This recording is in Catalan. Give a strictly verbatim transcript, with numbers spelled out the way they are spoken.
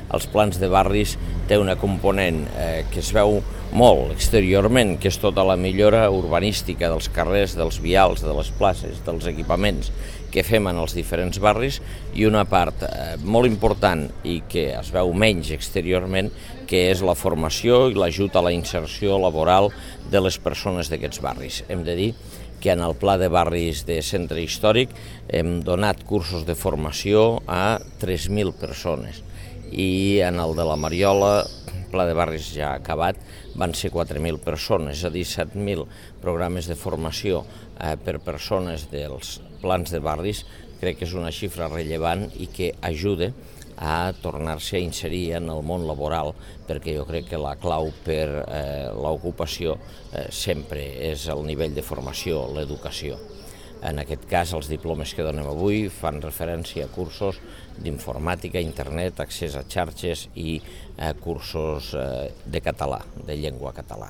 els plans de barris té una component eh, que es veu molt exteriorment, que és tota la millora urbanística dels carrers, dels vials, de les places, dels equipaments que fem en els diferents barris, i una part eh, molt important i que es veu menys exteriorment, que és la formació i l'ajut a la inserció laboral de les persones d'aquests barris. Hem de dir que en el Pla de Barris de Centre Històric hem donat cursos de formació a tres mil persones, i en el de la Mariola, Pla de Barris ja acabat, van ser quatre mil persones, és a dir, set mil programes de formació eh, per persones dels plans de barris. Crec que és una xifra rellevant i que ajuda a tornar-se a inserir en el món laboral, perquè jo crec que la clau per eh, l'ocupació eh, sempre és el nivell de formació, l'educació. En aquest cas, els diplomes que donem avui fan referència a cursos d'informàtica, internet, accés a xarxes i eh, cursos eh, de català, de llengua catalana.